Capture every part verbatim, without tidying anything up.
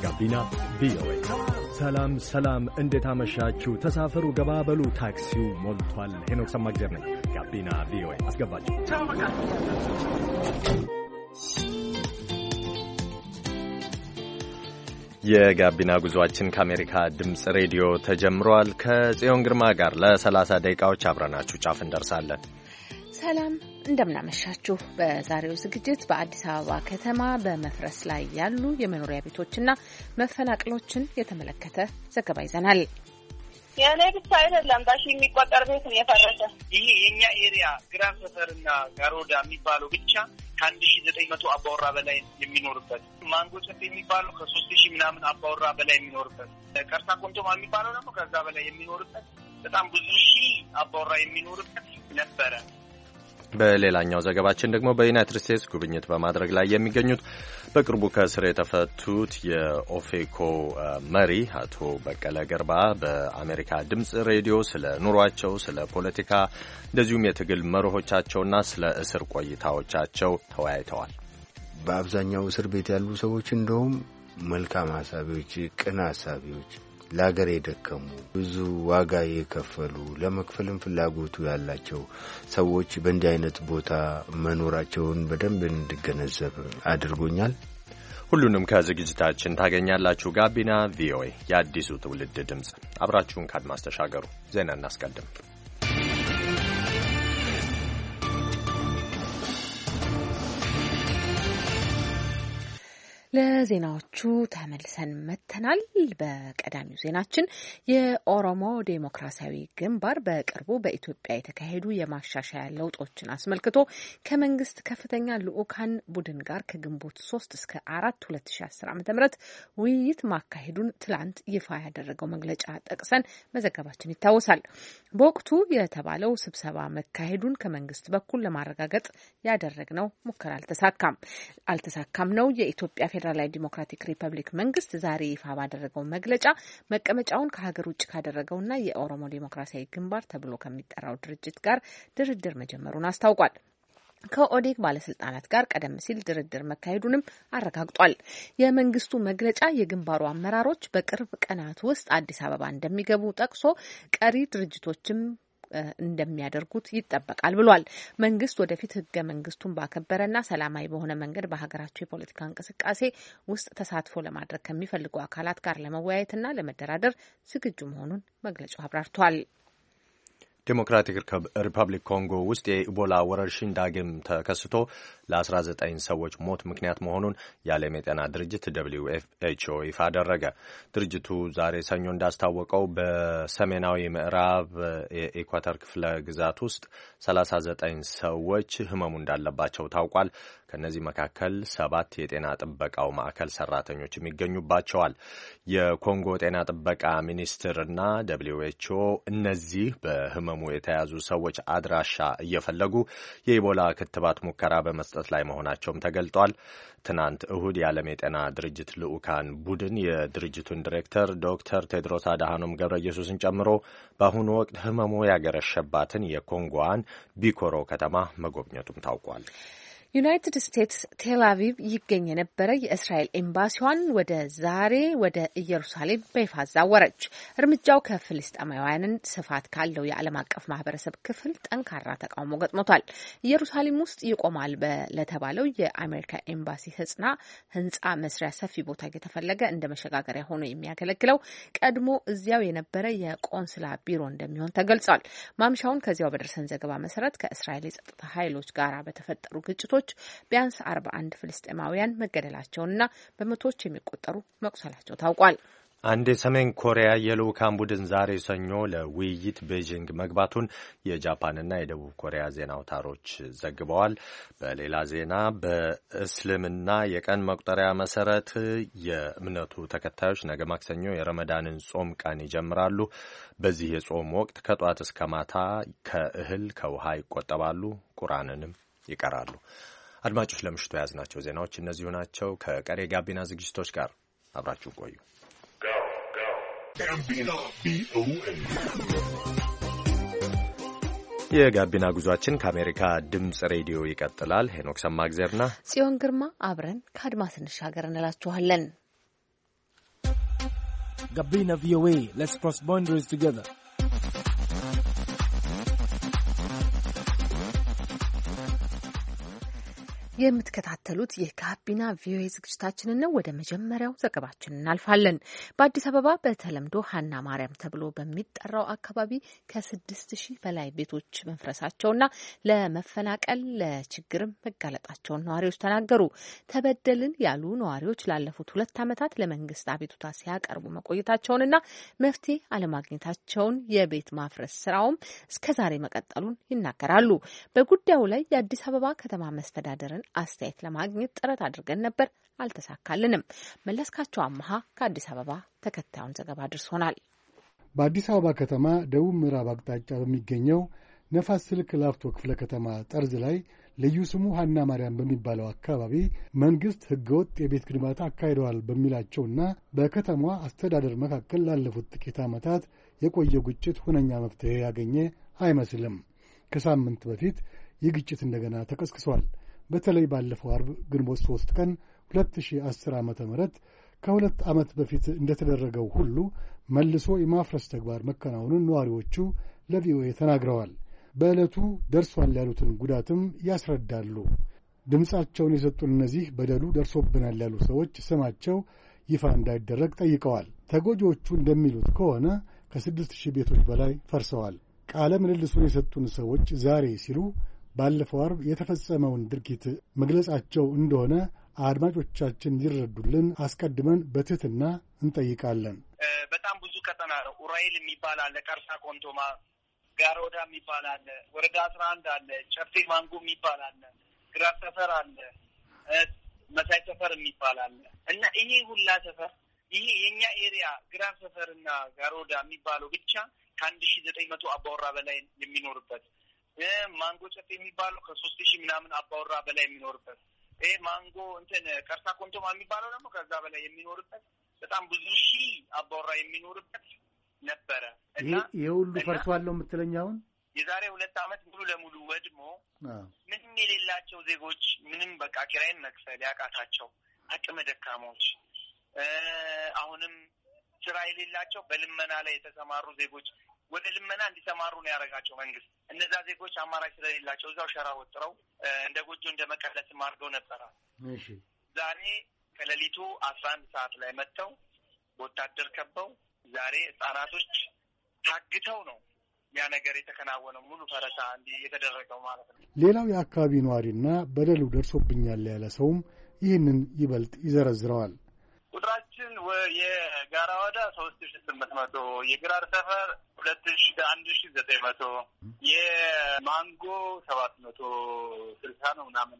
ጋቢና ቪኦኤ። ሰላም ሰላም፣ እንዴት አመሻችሁ? ተሳፈሩ፣ ገባበሉ፣ ታክሲው ሞልቷል። ሄኖክ ሰማግዜር ነኝ። ጋቢና ቪኦኤ አስገባችሁ። የጋቢና ጉዟችን ከአሜሪካ ድምፅ ሬዲዮ ተጀምሯል። ከጽዮን ግርማ ጋር ለሰላሳ ደቂቃዎች አብረናችሁ ጫፍ እንደርሳለን። ሰላም እንደምናመሻችሁ። በዛሬው ዝግጅት በአዲስ አበባ ከተማ በመፍረስ ላይ ያሉ የመኖሪያ ቤቶችና መፈናቅሎችን የተመለከተ ዘገባ ይዘናል። የኔ ብቻ አይደለም ባሺ የሚቆጠር ቤት ነው የፈረሰ። ይሄ የኛ ኤሪያ ግራም ሰፈርና ጋሮዳ የሚባለው ብቻ ከአንድ ሺህ ዘጠኝ መቶ አባወራ በላይ የሚኖርበት፣ ማንጎ ጨፌ የሚባለው ከሶስት ሺህ ምናምን አባወራ በላይ የሚኖርበት፣ ቀርሳ ኮንቶማ የሚባለው ደግሞ ከዛ በላይ የሚኖርበት፣ በጣም ብዙ ሺህ አባወራ የሚኖርበት ነበረ። በሌላኛው ዘገባችን ደግሞ በዩናይትድ ስቴትስ ጉብኝት በማድረግ ላይ የሚገኙት በቅርቡ ከእስር የተፈቱት የኦፌኮ መሪ አቶ በቀለ ገርባ በአሜሪካ ድምፅ ሬዲዮ ስለ ኑሯቸው፣ ስለ ፖለቲካ እንደዚሁም የትግል መርሆቻቸውና ስለ እስር ቆይታዎቻቸው ተወያይተዋል። በአብዛኛው እስር ቤት ያሉ ሰዎች እንደውም መልካም ሀሳቢዎች፣ ቅን ሀሳቢዎች፣ ለሀገር የደከሙ ብዙ ዋጋ የከፈሉ ለመክፈልም ፍላጎቱ ያላቸው ሰዎች በእንዲህ አይነት ቦታ መኖራቸውን በደንብ እንድገነዘብ አድርጎኛል። ሁሉንም ከዝግጅታችን ታገኛላችሁ። ጋቢና ቪኦኤ የአዲሱ ትውልድ ድምፅ። አብራችሁን ካድማስ ተሻገሩ። ዜና እናስቀድም። ለዜናዎቹ ተመልሰን መተናል። በቀዳሚው ዜናችን የኦሮሞ ዴሞክራሲያዊ ግንባር በቅርቡ በኢትዮጵያ የተካሄዱ የማሻሻያ ለውጦችን አስመልክቶ ከመንግስት ከፍተኛ ልዑካን ቡድን ጋር ከግንቦት ሶስት እስከ አራት ሁለት ሺ አስር ዓመተ ምህረት ውይይት ማካሄዱን ትላንት ይፋ ያደረገው መግለጫ ጠቅሰን መዘገባችን ይታወሳል። በወቅቱ የተባለው ስብሰባ መካሄዱን ከመንግስት በኩል ለማረጋገጥ ያደረግነው ሙከራ አልተሳካም አልተሳካም ነው የኢትዮጵያ ፌዴራላዊ ዲሞክራቲክ ሪፐብሊክ መንግስት ዛሬ ይፋ ባደረገው መግለጫ መቀመጫውን ከሀገር ውጭ ካደረገውና የኦሮሞ ዴሞክራሲያዊ ግንባር ተብሎ ከሚጠራው ድርጅት ጋር ድርድር መጀመሩን አስታውቋል። ከኦዴግ ባለስልጣናት ጋር ቀደም ሲል ድርድር መካሄዱንም አረጋግጧል። የመንግስቱ መግለጫ የግንባሩ አመራሮች በቅርብ ቀናት ውስጥ አዲስ አበባ እንደሚገቡ ጠቅሶ ቀሪ ድርጅቶችም እንደሚያደርጉት ይጠበቃል ብሏል። መንግስት ወደፊት ህገ መንግስቱን ባከበረና ሰላማዊ በሆነ መንገድ በሀገራቸው የፖለቲካ እንቅስቃሴ ውስጥ ተሳትፎ ለማድረግ ከሚፈልጉ አካላት ጋር ለመወያየትና ለመደራደር ዝግጁ መሆኑን መግለጫው አብራርቷል። ዲሞክራቲክ ሪፐብሊክ ኮንጎ ውስጥ የኢቦላ ወረርሽኝ ዳግም ተከስቶ ለአስራ ዘጠኝ ሰዎች ሞት ምክንያት መሆኑን የዓለም የጤና ድርጅት ደብሊው ኤች ኦ ይፋ አደረገ። ድርጅቱ ዛሬ ሰኞ እንዳስታወቀው በሰሜናዊ ምዕራብ የኢኳተር ክፍለ ግዛት ውስጥ ሰላሳ ዘጠኝ ሰዎች ህመሙ እንዳለባቸው ታውቋል። ከነዚህ መካከል ሰባት የጤና ጥበቃው ማዕከል ሰራተኞችም ይገኙባቸዋል። የኮንጎ ጤና ጥበቃ ሚኒስትርና ደብሊው ኤች ኦ እነዚህ በህመሙ የተያዙ ሰዎች አድራሻ እየፈለጉ የኢቦላ ክትባት ሙከራ በመስጠት ላይ መሆናቸውም ተገልጧል። ትናንት እሁድ የዓለም የጤና ድርጅት ልዑካን ቡድን የድርጅቱን ዲሬክተር ዶክተር ቴድሮስ አድሃኖም ገብረ ኢየሱስን ጨምሮ በአሁኑ ወቅት ህመሙ ያገረሸባትን የኮንጎዋን ቢኮሮ ከተማ መጎብኘቱም ታውቋል። ዩናይትድ ስቴትስ ቴል አቪቭ ይገኝ የነበረ የእስራኤል ኤምባሲዋን ወደ ዛሬ ወደ ኢየሩሳሌም በይፋ አዛወረች። እርምጃው ከፍልስጤማውያንን ስፋት ካለው የዓለም አቀፍ ማህበረሰብ ክፍል ጠንካራ ተቃውሞ ገጥሞታል። ኢየሩሳሌም ውስጥ ይቆማል ለተባለው የአሜሪካ ኤምባሲ ህጽና ህንጻ መስሪያ ሰፊ ቦታ እየተፈለገ እንደ መሸጋገሪያ ሆኖ የሚያገለግለው ቀድሞ እዚያው የነበረ የቆንስላ ቢሮ እንደሚሆን ተገልጿል። ማምሻውን ከዚያው በደረሰን ዘገባ መሰረት ከእስራኤል የጸጥታ ኃይሎች ጋር በተፈጠሩ ግጭቶች ቢያንስ አርባ አንድ ፍልስጤማውያን መገደላቸውንና በመቶዎች የሚቆጠሩ መቁሰላቸው ታውቋል። አንድ የሰሜን ኮሪያ የልዑካን ቡድን ዛሬ ሰኞ ለውይይት ቤጂንግ መግባቱን የጃፓንና የደቡብ ኮሪያ ዜና አውታሮች ዘግበዋል። በሌላ ዜና በእስልምና የቀን መቁጠሪያ መሰረት የእምነቱ ተከታዮች ነገ ማክሰኞ የረመዳንን ጾም ቀን ይጀምራሉ። በዚህ የጾም ወቅት ከጧት እስከ ማታ ከእህል ከውሃ ይቆጠባሉ፣ ቁርአንንም ይቀራሉ። አድማጮች፣ ለምሽቱ የያዝናቸው ዜናዎች እነዚሁ ናቸው። ከቀሪ ጋቢና ዝግጅቶች ጋር አብራችሁ ቆዩ። የጋቢና ጉዟችን ከአሜሪካ ድምጽ ሬዲዮ ይቀጥላል። ሄኖክ ሰማግዘርና ጽዮን ግርማ አብረን ከአድማስ እንሻገር እንላችኋለን። Gabina V O A. Let's cross boundaries together. የምትከታተሉት የጋቢና ቪኦኤ ዝግጅታችንን ነው። ወደ መጀመሪያው ዘገባችን እናልፋለን። በአዲስ አበባ በተለምዶ ሀና ማርያም ተብሎ በሚጠራው አካባቢ ከስድስት ሺህ በላይ ቤቶች መፍረሳቸውና ለመፈናቀል ለችግርም መጋለጣቸውን ነዋሪዎች ተናገሩ። ተበደልን ያሉ ነዋሪዎች ላለፉት ሁለት ዓመታት ለመንግስት አቤቱታ ሲያቀርቡ መቆየታቸውንና መፍትሄ አለማግኘታቸውን የቤት ማፍረስ ስራውም እስከዛሬ መቀጠሉን ይናገራሉ። በጉዳዩ ላይ የአዲስ አበባ ከተማ መስተዳደርን አስተያየት ለማግኘት ጥረት አድርገን ነበር፣ አልተሳካልንም። መለስካቸው አመሃ ከአዲስ አበባ ተከታዩን ዘገባ አድርሶናል። በአዲስ አበባ ከተማ ደቡብ ምዕራብ አቅጣጫ በሚገኘው ነፋስ ስልክ ላፍቶ ክፍለ ከተማ ጠርዝ ላይ ልዩ ስሙ ሀና ማርያም በሚባለው አካባቢ መንግስት ህገወጥ የቤት ግንባታ አካሂደዋል በሚላቸውና በከተማዋ አስተዳደር መካከል ላለፉት ጥቂት ዓመታት የቆየው ግጭት ሁነኛ መፍትሄ ያገኘ አይመስልም። ከሳምንት በፊት ይህ ግጭት እንደገና ተቀስቅሷል። በተለይ ባለፈው አርብ ግንቦት ሶስት ቀን ሁለት ሺህ አስር ዓመተ ምህረት ከሁለት ዓመት በፊት እንደተደረገው ሁሉ መልሶ የማፍረስ ተግባር መከናወኑን ነዋሪዎቹ ለቪኦኤ ተናግረዋል። በዕለቱ ደርሷል ያሉትን ጉዳትም ያስረዳሉ። ድምፃቸውን የሰጡን እነዚህ በደሉ ደርሶብናል ያሉ ሰዎች ስማቸው ይፋ እንዳይደረግ ጠይቀዋል። ተጎጂዎቹ እንደሚሉት ከሆነ ከስድስት ሺህ ቤቶች በላይ ፈርሰዋል። ቃለ ምልልሱን የሰጡን ሰዎች ዛሬ ሲሉ ባለፈው አርብ የተፈጸመውን ድርጊት መግለጻቸው እንደሆነ አድማጮቻችን ይረዱልን አስቀድመን በትህትና እንጠይቃለን። በጣም ብዙ ቀጠና ነው። ኡራኤል የሚባል አለ፣ ቀርሳ ኮንቶማ፣ ጋሮዳ የሚባል አለ፣ ወረዳ አስራ አንድ አለ፣ ጨፌ ማንጎ የሚባል አለ፣ ግራር ሰፈር አለ፣ መሳይ ሰፈር የሚባል አለ እና ይሄ ሁላ ሰፈር ይሄ የኛ ኤሪያ ግራር ሰፈርና ጋሮዳ የሚባለው ብቻ ከአንድ ሺህ ዘጠኝ መቶ አባወራ በላይ የሚኖርበት፣ ማንጎ ጨፌ የሚባለው ከሶስት ሺህ ምናምን አባወራ በላይ የሚኖርበት፣ ይሄ ማንጎ እንትን ቀርሳ ኮንቶማ የሚባለው ደግሞ ከዛ በላይ የሚኖርበት በጣም ብዙ ሺህ አባወራ የሚኖርበት ነበረ እና ይሄ ሁሉ ፈርሷል ነው የምትለኝ? አሁን የዛሬ ሁለት ዓመት ሙሉ ለሙሉ ወድሞ ምንም የሌላቸው ዜጎች ምንም በቃ ኪራይን መክፈል ያቃታቸው አቅመ ደካሞች፣ አሁንም ስራ የሌላቸው በልመና ላይ የተሰማሩ ዜጎች ወደ ልመና እንዲሰማሩ ነው ያደረጋቸው መንግስት። እነዛ ዜጎች አማራጭ ስለሌላቸው እዛው ሸራ ወጥረው እንደ ጎጆ እንደ መቀለስም አድርገው ነበረ። እሺ ዛሬ ከሌሊቱ አስራ አንድ ሰዓት ላይ መጥተው ወታደር ከበው ዛሬ ህጻናቶች ታግተው ነው ያ ነገር የተከናወነው። ሙሉ ፈረሳ እንዲህ የተደረገው ማለት ነው። ሌላው የአካባቢ ነዋሪና በደሉ ደርሶብኛል ያለ ሰውም ይህንን ይበልጥ ይዘረዝረዋል። ቁጥራችን የጋራ ወዳ ሶስት ሺ ስምንት መቶ የግራር ሰፈር ሁለት ሺ አንድ ሺ ዘጠኝ መቶ የማንጎ ሰባት መቶ ስልሳ ነው ምናምን።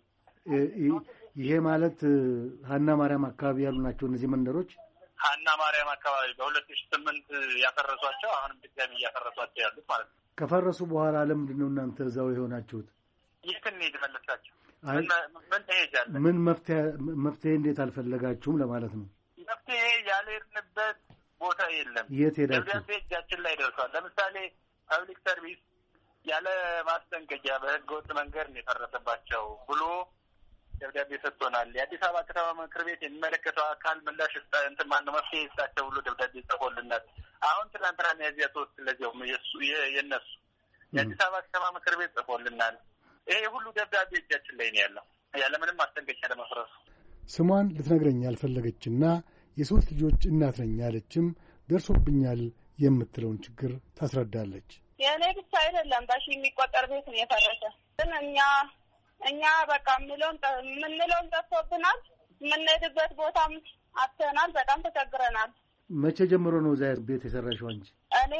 ይሄ ማለት ሀና ማርያም አካባቢ ያሉ ናቸው እነዚህ መንደሮች። ሀና ማርያም አካባቢ በሁለት ሺ ስምንት ያፈረሷቸው አሁንም ድጋሚ እያፈረሷቸው ያሉት ማለት ነው። ከፈረሱ በኋላ ለምንድን ነው እናንተ እዛው የሆናችሁት? የት እንሂድ መለሳቸው? ምን ትሄጃለህ? ምን መፍትሄ መፍትሄ እንዴት አልፈለጋችሁም ለማለት ነው? መፍትሄ ያልሄድንበት ቦታ የለም። የት ሄዳችሁ? ደብዳቤ እጃችን ላይ ደርሷል። ለምሳሌ ፐብሊክ ሰርቪስ ያለ ማስጠንቀቂያ በህገ ወጥ መንገድ ነው የፈረሰባቸው ብሎ ደብዳቤ ሰጥቶናል። የአዲስ አበባ ከተማ ምክር ቤት የሚመለከተው አካል ምላሽ እንትን ማነው መፍትሄ ይስጣቸው ብሎ ደብዳቤ ጽፎልናል። አሁን ትናንትና ሚያዝያ ሶስት ለዚያው የነሱ የአዲስ አበባ ከተማ ምክር ቤት ጽፎልናል። ይሄ ሁሉ ደብዳቤ እጃችን ላይ ነው ያለው ያለምንም ማስጠንቀቂያ ለመፍረሱ። ስሟን ልትነግረኝ ያልፈለገችና የሶስት ልጆች እናት ነኝ ያለችም ደርሶብኛል የምትለውን ችግር ታስረዳለች። የእኔ ብቻ አይደለም በሺ የሚቆጠር ቤት ነው የፈረሰ። ግን እኛ እኛ በቃ የምንለውን የምንለውን ጠፍቶብናል። የምንሄድበት ቦታም አጥተናል። በጣም ተቸግረናል። መቼ ጀምሮ ነው እዛ ቤት የሰራሽው አንቺ? እኔ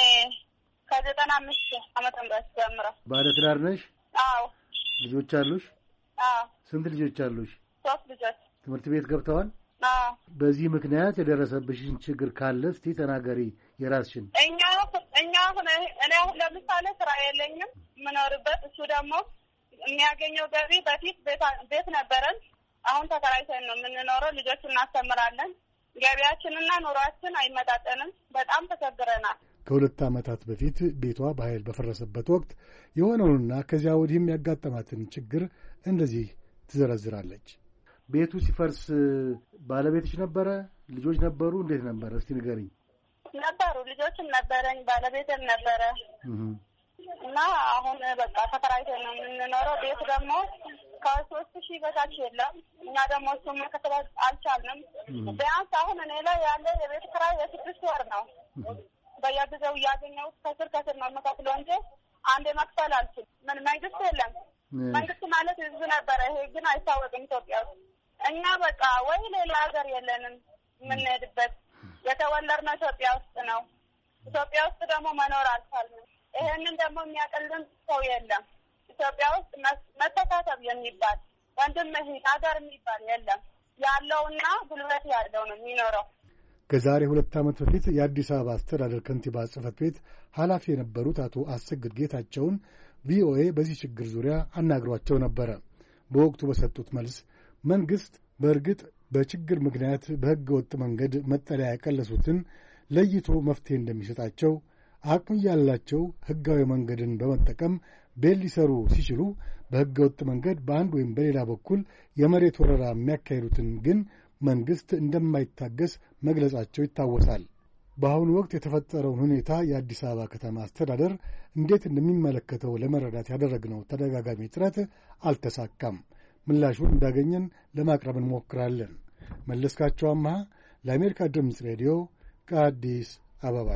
ከዘጠና አምስት ዓመተ ምህረት ጀምሮ። ባለ ትዳር ነሽ? አዎ። ልጆች አሉሽ? አዎ። ስንት ልጆች አሉሽ? ሶስት ልጆች። ትምህርት ቤት ገብተዋል? አዎ። በዚህ ምክንያት የደረሰብሽን ችግር ካለ እስቲ ተናገሪ የራስሽን። እኛ እኛ እኔ አሁን ለምሳሌ ስራ የለኝም የምኖርበት። እሱ ደግሞ የሚያገኘው ገቢ በፊት ቤት ነበረን። አሁን ተከራይተን ነው የምንኖረው። ልጆች እናስተምራለን። ገቢያችንና ኑሯችን አይመጣጠንም። በጣም ተቸግረናል። ከሁለት ዓመታት በፊት ቤቷ በኃይል በፈረሰበት ወቅት የሆነውንና ከዚያ ወዲህም ያጋጠማትን ችግር እንደዚህ ትዘረዝራለች። ቤቱ ሲፈርስ ባለቤትሽ ነበረ? ልጆች ነበሩ? እንዴት ነበር? እስቲ ንገሪኝ። ነበሩ ልጆችም ነበረኝ ባለቤትም ነበረ እና አሁን በቃ ተከራይተን ነው የምንኖረው። ቤት ደግሞ ከሶስት ሺህ በታች የለም። እኛ ደግሞ እሱም መከተል አልቻልንም። ቢያንስ አሁን እኔ ላይ ያለ የቤት ኪራይ የስድስት ወር ነው። በየጊዜው እያገኘሁት ከስር ከስር ነው የምከፍለው እንጂ አንዴ መክፈል አልችልም። ምን መንግስት የለም። መንግስት ማለት ህዝብ ነበረ። ይሄ ግን አይታወቅም ኢትዮጵያ ውስጥ። እኛ በቃ ወይ ሌላ ሀገር የለንም የምንሄድበት። የተወለድነው ኢትዮጵያ ውስጥ ነው። ኢትዮጵያ ውስጥ ደግሞ መኖር አልቻልንም። ይሄንን ደግሞ የሚያቀልን ሰው የለም። ኢትዮጵያ ውስጥ መተሳሰብ የሚባል ወንድም እህት ሀገር የሚባል የለም። ያለውና ጉልበት ያለው ነው የሚኖረው። ከዛሬ ሁለት ዓመት በፊት የአዲስ አበባ አስተዳደር ከንቲባ ጽሕፈት ቤት ኃላፊ የነበሩት አቶ አሰግድ ጌታቸውን ቪኦኤ በዚህ ችግር ዙሪያ አናግሯቸው ነበረ። በወቅቱ በሰጡት መልስ መንግሥት በእርግጥ በችግር ምክንያት በሕገ ወጥ መንገድ መጠለያ ያቀለሱትን ለይቶ መፍትሄ እንደሚሰጣቸው፣ አቅም ያላቸው ሕጋዊ መንገድን በመጠቀም ቤት ሊሰሩ ሲችሉ በሕገ ወጥ መንገድ በአንድ ወይም በሌላ በኩል የመሬት ወረራ የሚያካሂዱትን ግን መንግሥት እንደማይታገስ መግለጻቸው ይታወሳል። በአሁኑ ወቅት የተፈጠረውን ሁኔታ የአዲስ አበባ ከተማ አስተዳደር እንዴት እንደሚመለከተው ለመረዳት ያደረግነው ተደጋጋሚ ጥረት አልተሳካም። ምላሹን እንዳገኘን ለማቅረብ እንሞክራለን። መለስካቸው አምሃ ለአሜሪካ ድምፅ ሬዲዮ ከአዲስ አበባ።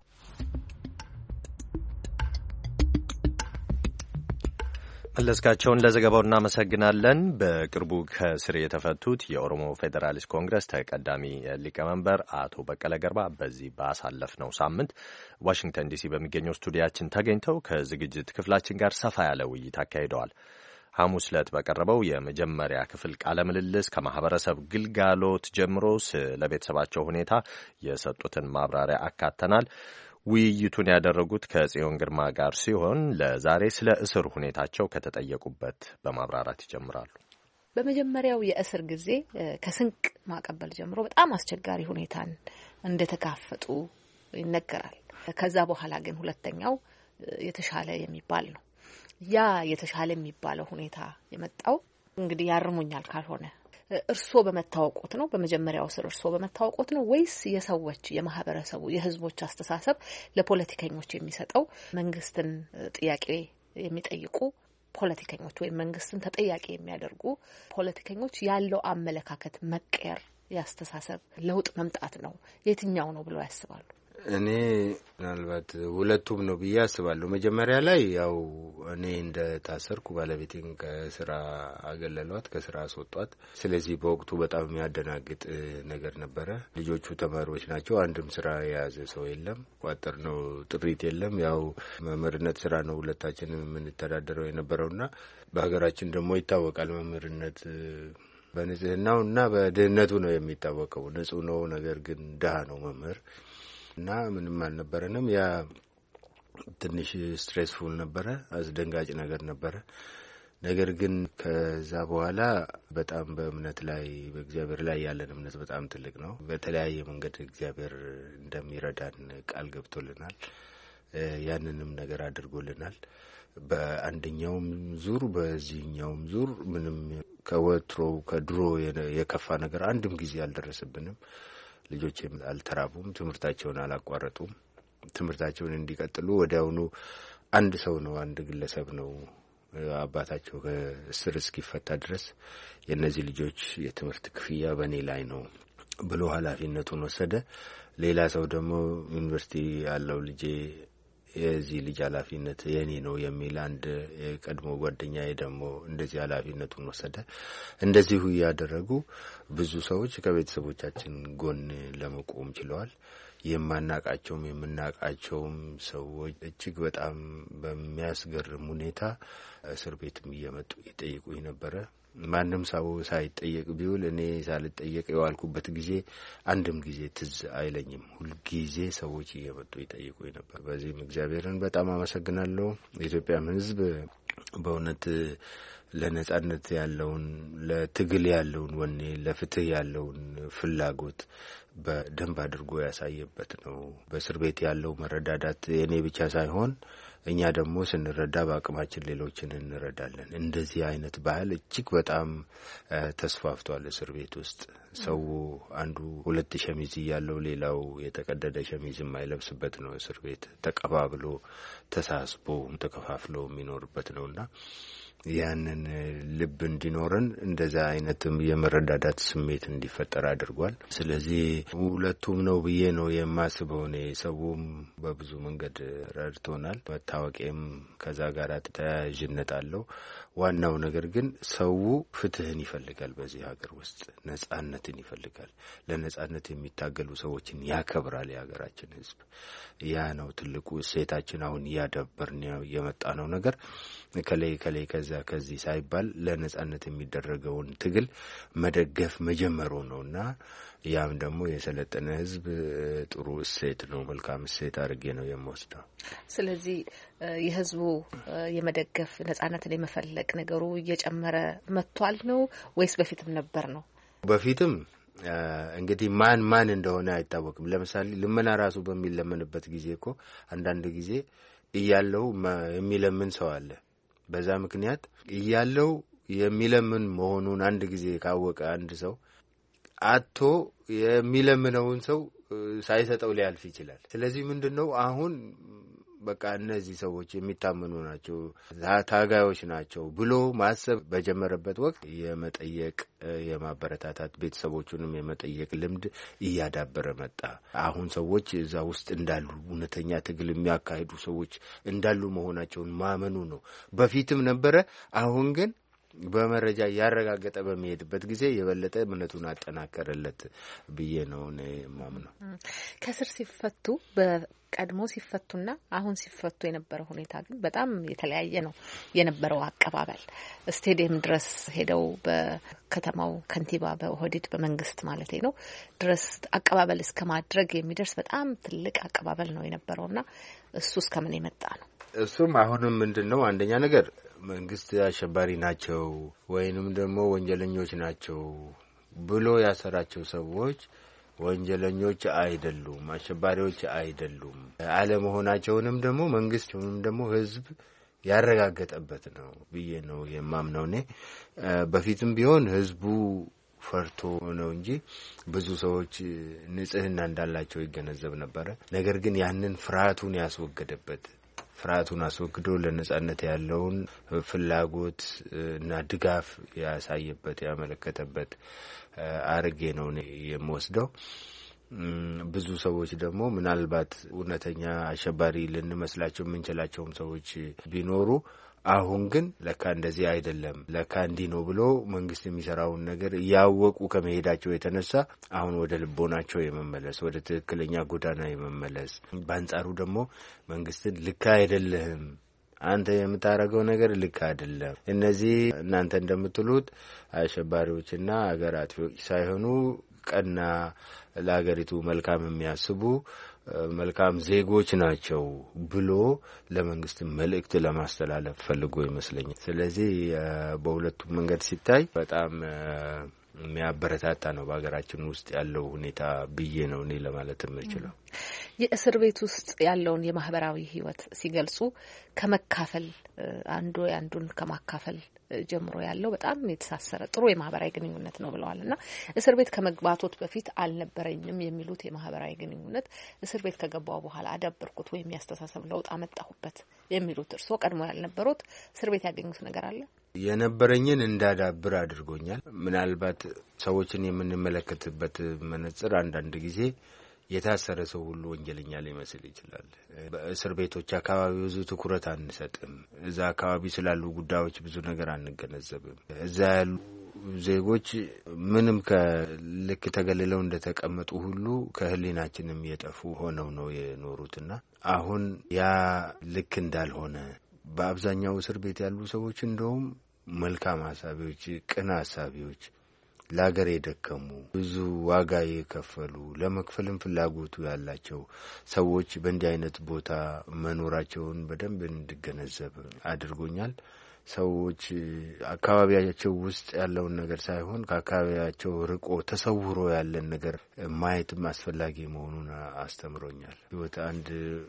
መለስካቸውን ለዘገባው እናመሰግናለን። በቅርቡ ከስር የተፈቱት የኦሮሞ ፌዴራሊስት ኮንግረስ ተቀዳሚ ሊቀመንበር አቶ በቀለ ገርባ በዚህ ባሳለፍነው ሳምንት ዋሽንግተን ዲሲ በሚገኘው ስቱዲያችን ተገኝተው ከዝግጅት ክፍላችን ጋር ሰፋ ያለ ውይይት አካሂደዋል። ሐሙስ ዕለት በቀረበው የመጀመሪያ ክፍል ቃለ ምልልስ ከማህበረሰብ ግልጋሎት ጀምሮ ስለ ቤተሰባቸው ሁኔታ የሰጡትን ማብራሪያ አካተናል። ውይይቱን ያደረጉት ከጽዮን ግርማ ጋር ሲሆን ለዛሬ ስለ እስር ሁኔታቸው ከተጠየቁበት በማብራራት ይጀምራሉ። በመጀመሪያው የእስር ጊዜ ከስንቅ ማቀበል ጀምሮ በጣም አስቸጋሪ ሁኔታን እንደተጋፈጡ ይነገራል። ከዛ በኋላ ግን ሁለተኛው የተሻለ የሚባል ነው። ያ የተሻለ የሚባለው ሁኔታ የመጣው እንግዲህ ያርሙኛል ካልሆነ እርስዎ በመታወቁት ነው? በመጀመሪያው ስር እርስዎ በመታወቁት ነው ወይስ የሰዎች የማህበረሰቡ የህዝቦች አስተሳሰብ ለፖለቲከኞች የሚሰጠው መንግስትን ጥያቄ የሚጠይቁ ፖለቲከኞች ወይም መንግስትን ተጠያቂ የሚያደርጉ ፖለቲከኞች ያለው አመለካከት መቀየር ያስተሳሰብ ለውጥ መምጣት ነው? የትኛው ነው ብለው ያስባሉ? እኔ ምናልባት ሁለቱም ነው ብዬ አስባለሁ። መጀመሪያ ላይ ያው እኔ እንደ ታሰርኩ ባለቤቴን ከስራ አገለሏት፣ ከስራ አስወጧት። ስለዚህ በወቅቱ በጣም የሚያደናግጥ ነገር ነበረ። ልጆቹ ተማሪዎች ናቸው። አንድም ስራ የያዘ ሰው የለም። ቋጠር ነው ጥሪት የለም። ያው መምህርነት ስራ ነው ሁለታችን የምንተዳደረው የነበረውና በሀገራችን ደግሞ ይታወቃል መምህርነት በንጽህናው እና በድህነቱ ነው የሚታወቀው። ንጹህ ነው፣ ነገር ግን ድሃ ነው መምህር እና ምንም አልነበረንም። ያ ትንሽ ስትሬስፉል ነበረ፣ አስደንጋጭ ነገር ነበረ። ነገር ግን ከዛ በኋላ በጣም በእምነት ላይ በእግዚአብሔር ላይ ያለን እምነት በጣም ትልቅ ነው። በተለያየ መንገድ እግዚአብሔር እንደሚረዳን ቃል ገብቶልናል። ያንንም ነገር አድርጎልናል። በአንደኛውም ዙር በዚህኛውም ዙር ምንም ከወትሮ ከድሮ የከፋ ነገር አንድም ጊዜ አልደረሰብንም። ልጆች አልተራቡም፣ ትምህርታቸውን አላቋረጡም። ትምህርታቸውን እንዲቀጥሉ ወዲያውኑ አንድ ሰው ነው አንድ ግለሰብ ነው አባታቸው ከእስር እስኪፈታ ድረስ የእነዚህ ልጆች የትምህርት ክፍያ በእኔ ላይ ነው ብሎ ኃላፊነቱን ወሰደ። ሌላ ሰው ደግሞ ዩኒቨርሲቲ ያለው ልጄ የዚህ ልጅ ኃላፊነት የኔ ነው የሚል አንድ የቀድሞ ጓደኛዬ ደግሞ እንደዚህ ኃላፊነቱን ወሰደ። እንደዚሁ ያደረጉ ብዙ ሰዎች ከቤተሰቦቻችን ጎን ለመቆም ችለዋል። የማናቃቸውም የምናቃቸውም ሰዎች እጅግ በጣም በሚያስገርም ሁኔታ እስር ቤትም እየመጡ ይጠይቁኝ ነበረ። ማንም ሰው ሳይጠየቅ ቢውል እኔ ሳልጠየቅ የዋልኩበት ጊዜ አንድም ጊዜ ትዝ አይለኝም። ሁልጊዜ ሰዎች እየመጡ ይጠይቁኝ ነበር። በዚህም እግዚአብሔርን በጣም አመሰግናለሁ። የኢትዮጵያም ሕዝብ በእውነት ለነጻነት ያለውን ለትግል ያለውን ወኔ ለፍትህ ያለውን ፍላጎት በደንብ አድርጎ ያሳየበት ነው። በእስር ቤት ያለው መረዳዳት የኔ ብቻ ሳይሆን እኛ ደግሞ ስንረዳ በአቅማችን ሌሎችን እንረዳለን። እንደዚህ አይነት ባህል እጅግ በጣም ተስፋፍቷል እስር ቤት ውስጥ። ሰው አንዱ ሁለት ሸሚዝ ያለው ሌላው የተቀደደ ሸሚዝ የማይለብስበት ነው እስር ቤት። ተቀባብሎ ተሳስቦ ተከፋፍሎ የሚኖርበት ነውና ያንን ልብ እንዲኖረን እንደዛ አይነትም የመረዳዳት ስሜት እንዲፈጠር አድርጓል። ስለዚህ ሁለቱም ነው ብዬ ነው የማስበው። እኔ ሰውም በብዙ መንገድ ረድቶናል። መታወቂያም ከዛ ጋር ተያያዥነት አለው። ዋናው ነገር ግን ሰው ፍትህን ይፈልጋል። በዚህ ሀገር ውስጥ ነጻነትን ይፈልጋል። ለነጻነት የሚታገሉ ሰዎችን ያከብራል የሀገራችን ሕዝብ። ያ ነው ትልቁ እሴታችን። አሁን እያዳበርን የመጣ ነው ነገር ከላይ ከላይ ከዛ ከዚህ ሳይባል ለነጻነት የሚደረገውን ትግል መደገፍ መጀመሩ ነውና ያም ደግሞ የሰለጠነ ሕዝብ ጥሩ እሴት ነው፣ መልካም እሴት አድርጌ ነው የምወስደው። ስለዚህ የሕዝቡ የመደገፍ ነጻነትን የመፈለግ ነገሩ እየጨመረ መጥቷል ነው ወይስ በፊትም ነበር ነው? በፊትም እንግዲህ ማን ማን እንደሆነ አይታወቅም። ለምሳሌ ልመና ራሱ በሚለመንበት ጊዜ እኮ አንዳንድ ጊዜ እያለው የሚለምን ሰው አለ። በዛ ምክንያት እያለው የሚለምን መሆኑን አንድ ጊዜ ካወቀ አንድ ሰው አቶ የሚለምነውን ሰው ሳይሰጠው ሊያልፍ ይችላል። ስለዚህ ምንድነው አሁን በቃ እነዚህ ሰዎች የሚታመኑ ናቸው፣ ታጋዮች ናቸው ብሎ ማሰብ በጀመረበት ወቅት የመጠየቅ የማበረታታት ቤተሰቦቹንም የመጠየቅ ልምድ እያዳበረ መጣ። አሁን ሰዎች እዛ ውስጥ እንዳሉ እውነተኛ ትግል የሚያካሂዱ ሰዎች እንዳሉ መሆናቸውን ማመኑ ነው። በፊትም ነበረ። አሁን ግን በመረጃ ያረጋገጠ በሚሄድበት ጊዜ የበለጠ እምነቱን አጠናከረለት ብዬ ነው የማምነው። ከስር ሲፈቱ በቀድሞ ሲፈቱና አሁን ሲፈቱ የነበረው ሁኔታ ግን በጣም የተለያየ ነው የነበረው አቀባበል። ስቴዲየም ድረስ ሄደው በከተማው ከንቲባ በኦህዴድ በመንግስት ማለት ነው ድረስ አቀባበል እስከ ማድረግ የሚደርስ በጣም ትልቅ አቀባበል ነው የነበረውና እሱ እስከምን የመጣ ነው? እሱም አሁንም ምንድነው አንደኛ ነገር መንግስት አሸባሪ ናቸው ወይንም ደግሞ ወንጀለኞች ናቸው ብሎ ያሰራቸው ሰዎች ወንጀለኞች አይደሉም፣ አሸባሪዎች አይደሉም አለመሆናቸውንም ደግሞ መንግስትም ደግሞ ህዝብ ያረጋገጠበት ነው ብዬ ነው የማምነው። እኔ በፊትም ቢሆን ህዝቡ ፈርቶ ነው እንጂ ብዙ ሰዎች ንጽህና እንዳላቸው ይገነዘብ ነበረ። ነገር ግን ያንን ፍርሃቱን ያስወገደበት ፍርሃቱን አስወግዶ ለነጻነት ያለውን ፍላጎት እና ድጋፍ ያሳየበት ያመለከተበት አርጌ ነው የምወስደው። ብዙ ሰዎች ደግሞ ምናልባት እውነተኛ አሸባሪ ልንመስላቸው የምንችላቸውም ሰዎች ቢኖሩ አሁን ግን ለካ እንደዚህ አይደለም ለካ እንዲህ ነው ብሎ መንግስት የሚሰራውን ነገር ያወቁ ከመሄዳቸው የተነሳ አሁን ወደ ልቦናቸው የመመለስ ወደ ትክክለኛ ጎዳና የመመለስ በአንጻሩ ደግሞ መንግስትን ልካ አይደለም አንተ የምታረገው ነገር ልክ አይደለም፣ እነዚህ እናንተ እንደምትሉት አሸባሪዎችና አገር አጥፊዎች ሳይሆኑ ቀና ለሀገሪቱ መልካም የሚያስቡ መልካም ዜጎች ናቸው ብሎ ለመንግስት መልእክት ለማስተላለፍ ፈልጎ ይመስለኛል። ስለዚህ በሁለቱም መንገድ ሲታይ በጣም የሚያበረታታ ነው በሀገራችን ውስጥ ያለው ሁኔታ ብዬ ነው እኔ ለማለት የምችለው። የእስር ቤት ውስጥ ያለውን የማህበራዊ ህይወት ሲገልጹ ከመካፈል አንዱ አንዱን ከማካፈል ጀምሮ ያለው በጣም የተሳሰረ ጥሩ የማህበራዊ ግንኙነት ነው ብለዋልና እስር ቤት ከመግባቶት በፊት አልነበረኝም የሚሉት የማህበራዊ ግንኙነት እስር ቤት ከገባው በኋላ አዳበርኩት ወይም ያስተሳሰብ ለውጥ አመጣሁበት የሚሉት እርስዎ ቀድሞ ያልነበሩት እስር ቤት ያገኙት ነገር አለ? የነበረኝን እንዳዳብር አድርጎኛል። ምናልባት ሰዎችን የምንመለከትበት መነጽር አንዳንድ ጊዜ የታሰረ ሰው ሁሉ ወንጀለኛ ሊመስል ይችላል። በእስር ቤቶች አካባቢ ብዙ ትኩረት አንሰጥም። እዛ አካባቢ ስላሉ ጉዳዮች ብዙ ነገር አንገነዘብም። እዛ ያሉ ዜጎች ምንም ከልክ ተገልለው እንደተቀመጡ ሁሉ ከህሊናችንም የጠፉ ሆነው ነው የኖሩትና አሁን ያ ልክ እንዳልሆነ በአብዛኛው እስር ቤት ያሉ ሰዎች እንደውም መልካም ሀሳቢዎች፣ ቅን ሀሳቢዎች፣ ለሀገር የደከሙ ብዙ ዋጋ የከፈሉ ለመክፈልም ፍላጎቱ ያላቸው ሰዎች በእንዲህ አይነት ቦታ መኖራቸውን በደንብ እንድገነዘብ አድርጎኛል። ሰዎች አካባቢያቸው ውስጥ ያለውን ነገር ሳይሆን ከአካባቢያቸው ርቆ ተሰውሮ ያለን ነገር ማየትም አስፈላጊ መሆኑን አስተምሮኛል። ህይወት አንድ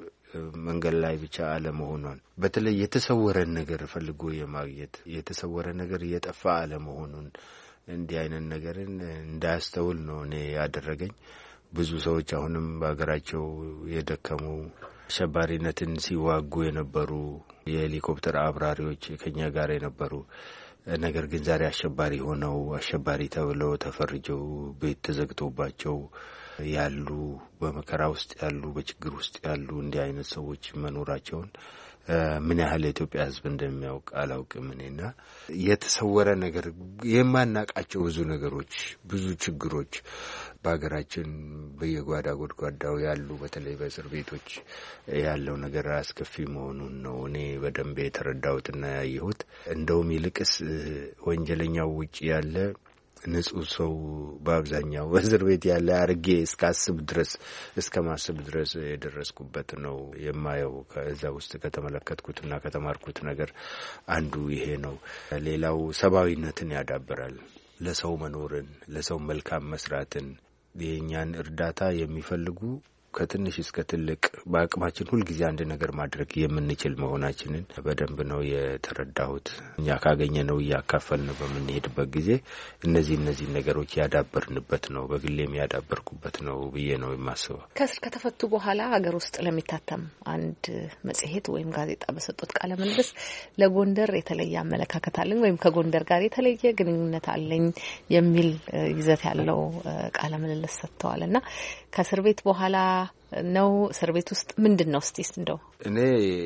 መንገድ ላይ ብቻ አለመሆኑን በተለይ የተሰወረን ነገር ፈልጎ የማግኘት የተሰወረ ነገር እየጠፋ አለመሆኑን እንዲህ አይነት ነገርን እንዳያስተውል ነው እኔ ያደረገኝ። ብዙ ሰዎች አሁንም በአገራቸው የደከሙ አሸባሪነትን ሲዋጉ የነበሩ የሄሊኮፕተር አብራሪዎች ከኛ ጋር የነበሩ ነገር ግን ዛሬ አሸባሪ ሆነው አሸባሪ ተብለው ተፈርጀው ቤት ተዘግቶባቸው ያሉ በመከራ ውስጥ ያሉ በችግር ውስጥ ያሉ እንዲህ አይነት ሰዎች መኖራቸውን ምን ያህል የኢትዮጵያ ሕዝብ እንደሚያውቅ አላውቅም። እኔና የተሰወረ ነገር የማናቃቸው ብዙ ነገሮች ብዙ ችግሮች በአገራችን በየጓዳ ጎድጓዳው ያሉ በተለይ በእስር ቤቶች ያለው ነገር አስከፊ መሆኑን ነው እኔ በደንብ የተረዳሁትና ያየሁት። እንደውም ይልቅስ ወንጀለኛው ውጪ ያለ ንጹህ ሰው በአብዛኛው በእስር ቤት ያለ አርጌ እስካስብ ድረስ እስከማስብ ድረስ የደረስኩበት ነው የማየው። ከዛ ውስጥ ከተመለከትኩትና ከተማርኩት ነገር አንዱ ይሄ ነው። ሌላው ሰብአዊነትን ያዳብራል። ለሰው መኖርን፣ ለሰው መልካም መስራትን፣ የኛን እርዳታ የሚፈልጉ ከትንሽ እስከ ትልቅ በአቅማችን ሁሉ ጊዜ አንድ ነገር ማድረግ የምንችል መሆናችንን በደንብ ነው የተረዳሁት። እኛ ካገኘነው ያካፈልን በመንሄድበት ጊዜ እነዚህ እነዚህ ነገሮች ያዳበርንበት ነው በግሌም ያዳበርኩበት ነው ብዬ ነው የማስበው። ከስር ከተፈቱ በኋላ ሀገር ውስጥ ለሚታተም አንድ መጽሔት ወይም ጋዜጣ በሰጡት ቃለ ምልልስ ለጎንደር የተለየ አመለካከት አለኝ ወይም ከጎንደር ጋር የተለየ ግንኙነት አለኝ የሚል ይዘት ያለው ቃለ ምልልስ ሰጥተዋልና ከእስር ቤት በኋላ ነው እስር ቤት ውስጥ ምንድነው እስቲስ እንደው እኔ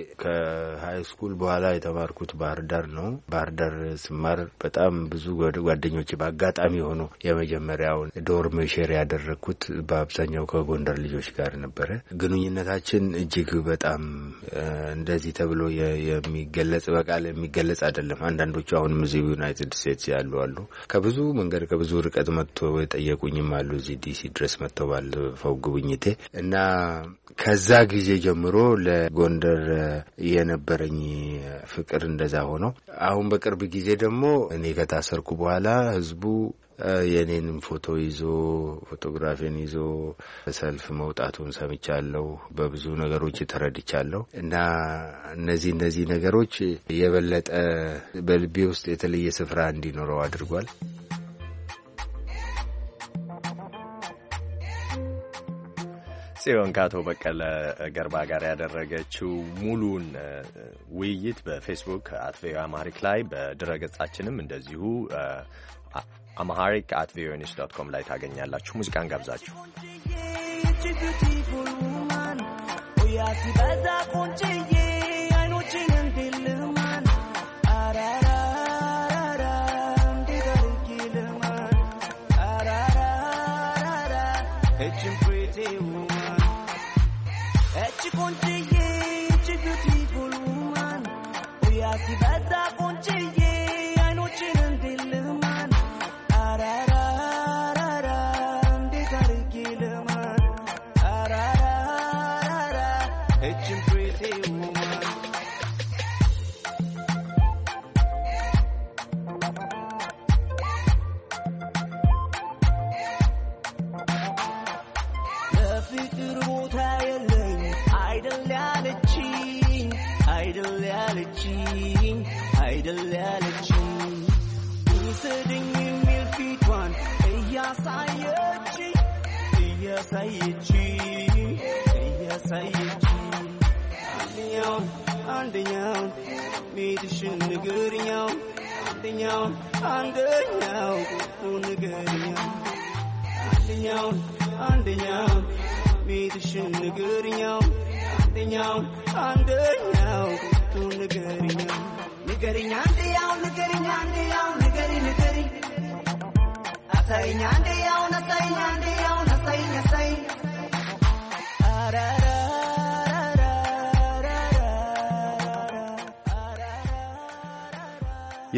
ከሃይ ስኩል በኋላ የተማርኩት ባህር ዳር ነው። ባህር ዳር ስማር በጣም ብዙ ጓደኞች በአጋጣሚ ሆኖ የመጀመሪያውን ዶርም ሼር ያደረኩት በአብዛኛው ከጎንደር ልጆች ጋር ነበረ። ግንኙነታችን እጅግ በጣም እንደዚህ ተብሎ የሚገለጽ በቃል የሚገለጽ አይደለም። አንዳንዶቹ አሁንም እዚህ ዩናይትድ ስቴትስ ያሉ አሉ። ከብዙ መንገድ ከብዙ ርቀት መጥተው የጠየቁኝም አሉ እዚህ ዲሲ ድረስ መጥተው ባለፈው ጉብኝቴ እና ከዛ ጊዜ ጀምሮ ለጎንደር የነበረኝ ፍቅር እንደዛ ሆኖ አሁን በቅርብ ጊዜ ደግሞ እኔ ከታሰርኩ በኋላ ህዝቡ የኔንም ፎቶ ይዞ ፎቶግራፊን ይዞ ሰልፍ መውጣቱን ሰምቻለሁ። በብዙ ነገሮች ተረድቻለሁ እና እነዚህ እነዚህ ነገሮች የበለጠ በልቤ ውስጥ የተለየ ስፍራ እንዲኖረው አድርጓል። ጽዮን ካቶ በቀለ ገርባ ጋር ያደረገችው ሙሉን ውይይት በፌስቡክ አት ቪኦኤ አማሪክ ላይ በድረገጻችንም እንደዚሁ አማሪክ አት ቪኦኤ ኒውስ ዶት ኮም ላይ ታገኛላችሁ። ሙዚቃን ጋብዛችሁ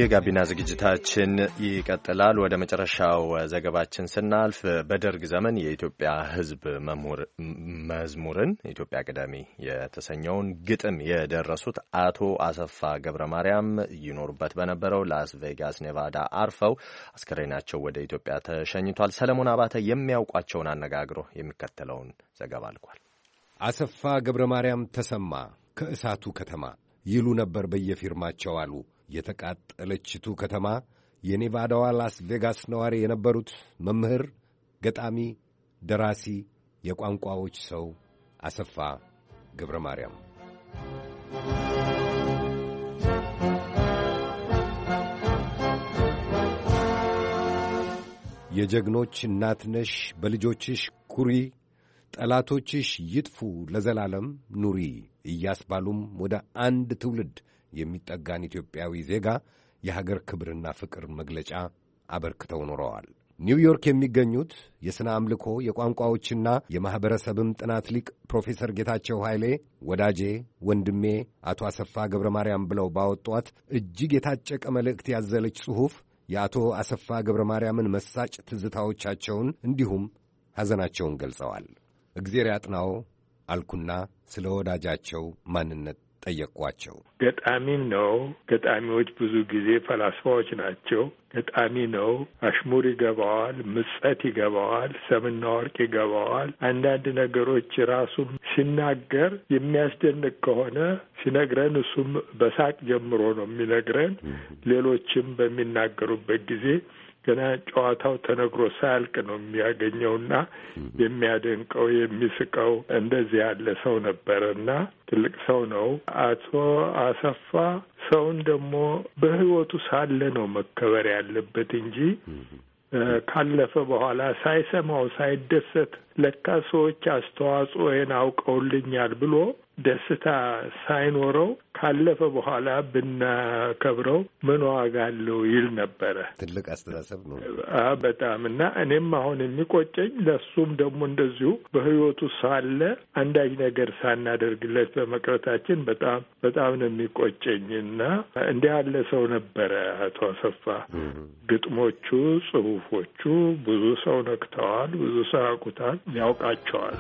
የጋቢና ዝግጅታችን ይቀጥላል። ወደ መጨረሻው ዘገባችን ስናልፍ በደርግ ዘመን የኢትዮጵያ ሕዝብ መዝሙርን ኢትዮጵያ ቅደሚ የተሰኘውን ግጥም የደረሱት አቶ አሰፋ ገብረ ማርያም ይኖሩበት በነበረው ላስ ቬጋስ ኔቫዳ አርፈው አስከሬናቸው ወደ ኢትዮጵያ ተሸኝቷል። ሰለሞን አባተ የሚያውቋቸውን አነጋግሮ የሚከተለውን ዘገባ ልኳል። አሰፋ ገብረ ማርያም ተሰማ ከእሳቱ ከተማ ይሉ ነበር በየፊርማቸው አሉ። የተቃጠለችቱ ከተማ የኔቫዳዋ ላስ ቬጋስ ነዋሪ የነበሩት መምህር፣ ገጣሚ፣ ደራሲ፣ የቋንቋዎች ሰው አሰፋ ገብረ ማርያም የጀግኖች እናት ነሽ፣ በልጆችሽ ኩሪ፣ ጠላቶችሽ ይጥፉ ለዘላለም ኑሪ እያስባሉም ወደ አንድ ትውልድ የሚጠጋን ኢትዮጵያዊ ዜጋ የሀገር ክብርና ፍቅር መግለጫ አበርክተው ኖረዋል። ኒውዮርክ የሚገኙት የሥነ አምልኮ የቋንቋዎችና የማኅበረሰብም ጥናት ሊቅ ፕሮፌሰር ጌታቸው ኃይሌ ወዳጄ፣ ወንድሜ አቶ አሰፋ ገብረ ማርያም ብለው ባወጧት እጅግ የታጨቀ መልእክት ያዘለች ጽሑፍ የአቶ አሰፋ ገብረ ማርያምን መሳጭ ትዝታዎቻቸውን እንዲሁም ሐዘናቸውን ገልጸዋል። እግዜር ያጥናው አልኩና ስለ ወዳጃቸው ማንነት ጠየቅኳቸው። ገጣሚም ነው። ገጣሚዎች ብዙ ጊዜ ፈላስፋዎች ናቸው። ገጣሚ ነው። አሽሙር ይገባዋል፣ ምጸት ይገባዋል፣ ሰምና ወርቅ ይገባዋል። አንዳንድ ነገሮች ራሱም ሲናገር የሚያስደንቅ ከሆነ ሲነግረን እሱም በሳቅ ጀምሮ ነው የሚነግረን። ሌሎችም በሚናገሩበት ጊዜ ገና ጨዋታው ተነግሮ ሳያልቅ ነው የሚያገኘውና የሚያደንቀው የሚስቀው እንደዚህ ያለ ሰው ነበረና ትልቅ ሰው ነው። አቶ አሰፋ ሰውን ደግሞ በሕይወቱ ሳለ ነው መከበር ያለበት እንጂ ካለፈ በኋላ ሳይሰማው ሳይደሰት ለካ ሰዎች አስተዋጽኦዬን አውቀውልኛል ብሎ ደስታ ሳይኖረው ካለፈ በኋላ ብናከብረው ምን ዋጋ አለው ይል ነበረ። ትልቅ አስተሳሰብ ነው በጣም እና እኔም አሁን የሚቆጨኝ ለሱም ደግሞ እንደዚሁ በሕይወቱ ሳለ አንዳች ነገር ሳናደርግለት በመቅረታችን በጣም በጣም ነው የሚቆጨኝ እና እንዲህ ያለ ሰው ነበረ አቶ አሰፋ። ግጥሞቹ፣ ጽሑፎቹ ብዙ ሰው ነክተዋል፣ ብዙ ሰው ያውቁታል፣ ያውቃቸዋል።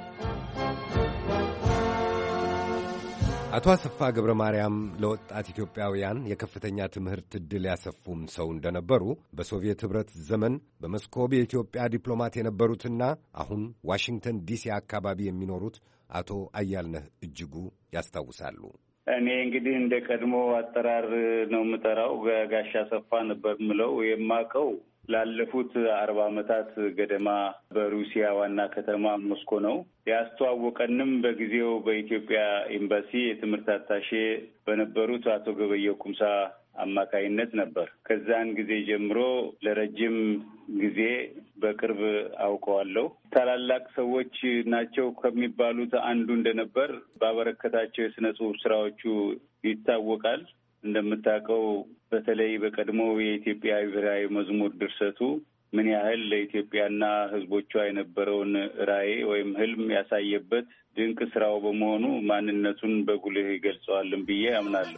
አቶ አሰፋ ገብረ ማርያም ለወጣት ኢትዮጵያውያን የከፍተኛ ትምህርት ዕድል ያሰፉም ሰው እንደነበሩ በሶቪየት ኅብረት ዘመን በመስኮብ የኢትዮጵያ ዲፕሎማት የነበሩትና አሁን ዋሽንግተን ዲሲ አካባቢ የሚኖሩት አቶ አያልነህ እጅጉ ያስታውሳሉ። እኔ እንግዲህ እንደ ቀድሞ አጠራር ነው የምጠራው። ጋሻ አሰፋ ነበር ምለው የማቀው ላለፉት አርባ ዓመታት ገደማ በሩሲያ ዋና ከተማ ሞስኮ ነው። ያስተዋወቀንም በጊዜው በኢትዮጵያ ኤምባሲ የትምህርት አታሼ በነበሩት አቶ ገበየሁ ኩምሳ አማካይነት ነበር። ከዛን ጊዜ ጀምሮ ለረጅም ጊዜ በቅርብ አውቀዋለሁ። ታላላቅ ሰዎች ናቸው ከሚባሉት አንዱ እንደነበር ባበረከታቸው የሥነ ጽሑፍ ስራዎቹ ይታወቃል። እንደምታውቀው በተለይ በቀድሞ የኢትዮጵያ ብሔራዊ መዝሙር ድርሰቱ ምን ያህል ለኢትዮጵያና ሕዝቦቿ የነበረውን ራዕይ ወይም ህልም ያሳየበት ድንቅ ስራው በመሆኑ ማንነቱን በጉልህ ይገልጸዋልን ብዬ አምናለሁ።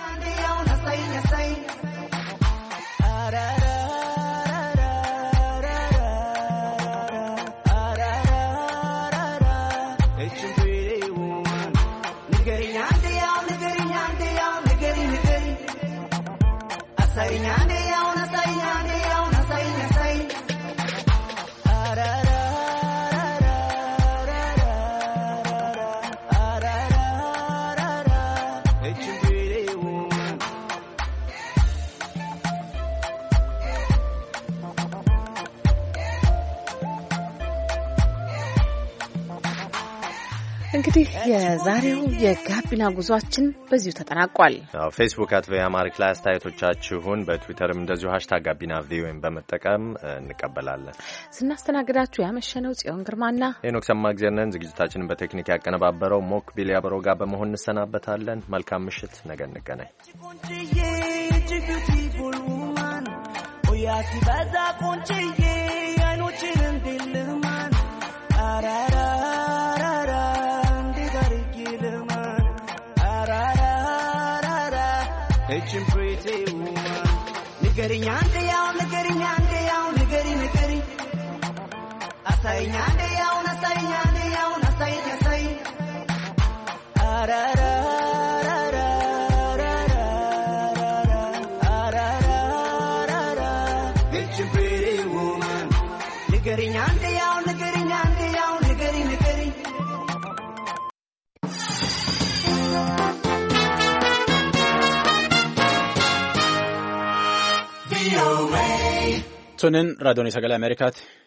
እንግዲህ የዛሬው የጋቢና ጉዟችን በዚሁ ተጠናቋል። አዎ ፌስቡክ አት ቪኦኤ አማሪክ ላይ አስተያየቶቻችሁን በትዊተርም እንደዚሁ ሃሽታግ ጋቢና ቪኦኤን በመጠቀም እንቀበላለን። ስናስተናግዳችሁ ያመሸነው ጽዮን ግርማና ሄኖክ ሰማእግዜር ነን። ዝግጅታችንን በቴክኒክ ያቀነባበረው ሞክቢል ያበረው ጋር በመሆን እንሰናበታለን። መልካም ምሽት፣ ነገ እንገናኝ። Pretty woman Sunin raadiyoon sagalee Ameerikaati.